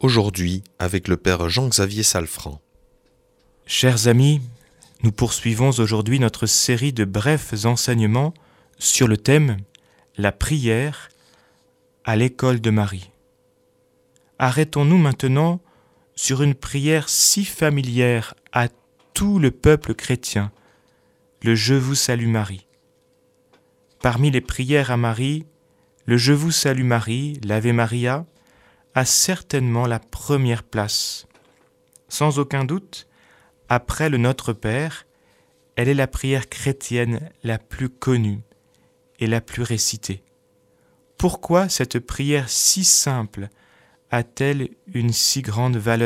Aujourd'hui, avec le Père Jean-Xavier Salfranc. Chers amis, nous poursuivons aujourd'hui notre série de brefs enseignements sur le thème « La prière à l'école de Marie ». Arrêtons-nous maintenant sur une prière si familière à tout le peuple chrétien, le « Je vous salue Marie ». Parmi les prières à Marie, le « Je vous salue Marie », l'Ave Maria, a certainement la première place. Sans aucun doute, après le Notre Père, elle est la prière chrétienne la plus connue et la plus récitée. Pourquoi cette prière si simple a-t-elle une si grande valeur ?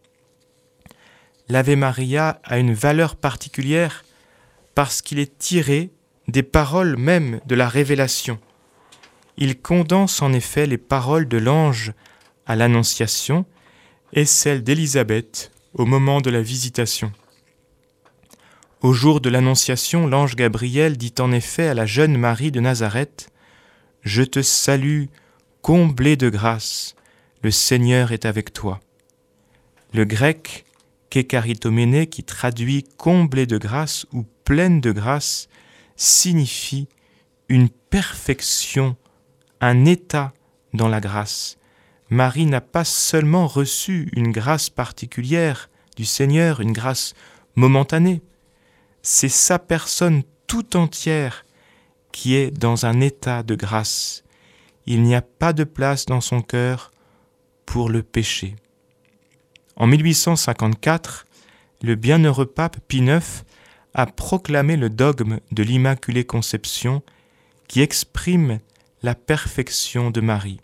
L'Ave Maria a une valeur particulière parce qu'il est tiré des paroles même de la Révélation. Il condense en effet les paroles de l'ange à l'Annonciation et celles d'Élisabeth au moment de la visitation. Au jour de l'Annonciation, l'ange Gabriel dit en effet à la jeune Marie de Nazareth « Je te salue, comblée de grâce, le Seigneur est avec toi ». Le grec « kékaritomene » qui traduit « comblée de grâce » ou « pleine de grâce » signifie une perfection, un état dans la grâce. Marie n'a pas seulement reçu une grâce particulière du Seigneur, une grâce momentanée. C'est sa personne tout entière qui est dans un état de grâce. Il n'y a pas de place dans son cœur pour le péché. En 1854, le bienheureux pape Pie IX a proclamé le dogme de l'Immaculée Conception qui exprime la perfection de Marie.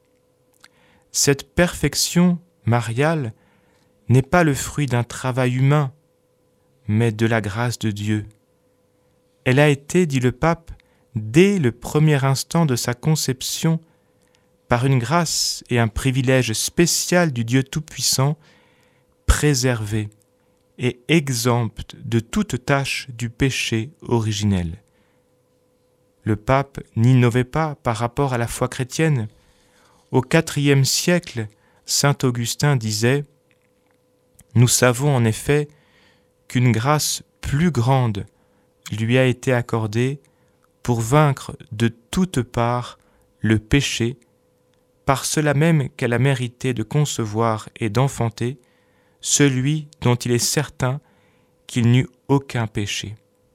Cette perfection mariale n'est pas le fruit d'un travail humain, mais de la grâce de Dieu. Elle a été, dit le pape, dès le premier instant de sa conception, par une grâce et un privilège spécial du Dieu Tout-Puissant, préservée et exempte de toute tâche du péché originel. Le pape n'innovait pas par rapport à la foi chrétienne. Au IVe siècle, saint Augustin disait « Nous savons en effet qu'une grâce plus grande lui a été accordée pour vaincre de toutes parts le péché, par cela même qu'elle a mérité de concevoir et d'enfanter celui dont il est certain qu'il n'eut aucun péché. »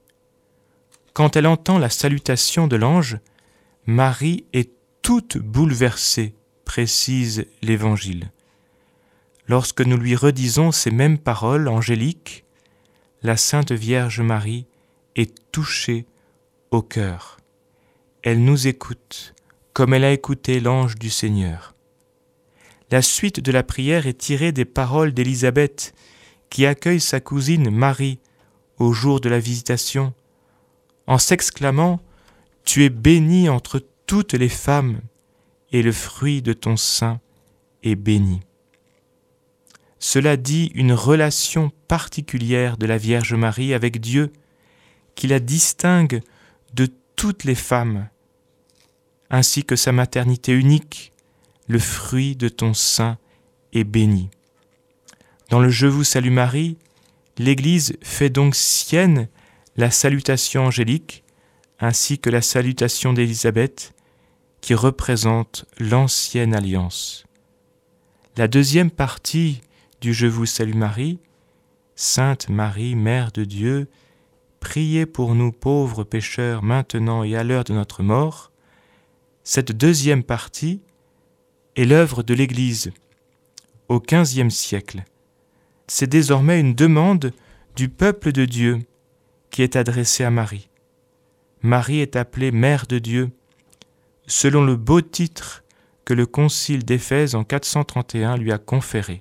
Quand elle entend la salutation de l'ange, Marie est toute bouleversée, précise l'Évangile. Lorsque nous lui redisons ces mêmes paroles angéliques, la Sainte Vierge Marie est touchée au cœur. Elle nous écoute comme elle a écouté l'ange du Seigneur. La suite de la prière est tirée des paroles d'Élisabeth qui accueille sa cousine Marie au jour de la visitation, en s'exclamant « Tu es bénie entre toutes les femmes, et le fruit de ton sein est béni. » Cela dit une relation particulière de la Vierge Marie avec Dieu, qui la distingue de toutes les femmes, ainsi que sa maternité unique, le fruit de ton sein est béni. Dans le « Je vous salue Marie », l'Église fait donc sienne la salutation angélique, ainsi que la salutation d'Élisabeth, qui représente l'ancienne alliance. La deuxième partie du « Je vous salue Marie », Sainte Marie, Mère de Dieu, priez pour nous pauvres pécheurs maintenant et à l'heure de notre mort, cette deuxième partie est l'œuvre de l'Église au XVe siècle. C'est désormais une demande du peuple de Dieu qui est adressée à Marie. Marie est appelée Mère de Dieu, selon le beau titre que le concile d'Éphèse en 431 lui a conféré.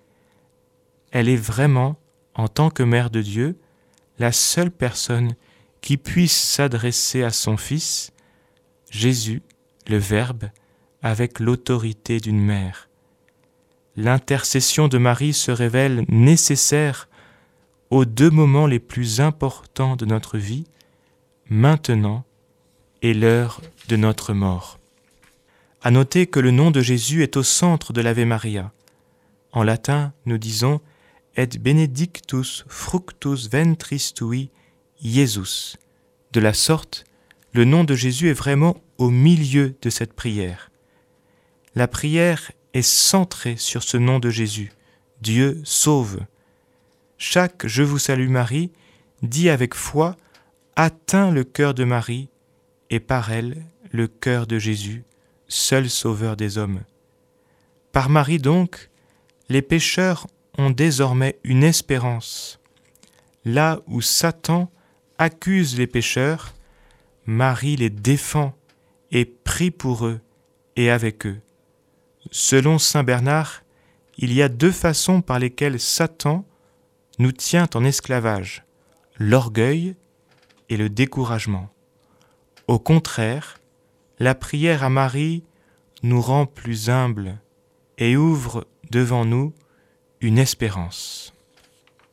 Elle est vraiment, en tant que Mère de Dieu, la seule personne qui puisse s'adresser à son Fils, Jésus, le Verbe, avec l'autorité d'une mère. L'intercession de Marie se révèle nécessaire aux deux moments les plus importants de notre vie, maintenant et l'heure de notre mort. À noter que le nom de Jésus est au centre de l'Ave Maria. En latin, nous disons « Et benedictus fructus ventris tui, Iesus ». De la sorte, le nom de Jésus est vraiment au milieu de cette prière. La prière est centrée sur ce nom de Jésus. Dieu sauve. Chaque « Je vous salue Marie » dit avec foi atteint le cœur de Marie et par elle le cœur de Jésus, seul sauveur des hommes. Par Marie donc, les pécheurs ont désormais une espérance. Là où Satan accuse les pécheurs, Marie les défend et prie pour eux et avec eux. Selon saint Bernard, il y a 2 façons par lesquelles Satan nous tient en esclavage, l'orgueil et le découragement. Au contraire, la prière à Marie nous rend plus humbles et ouvre devant nous une espérance.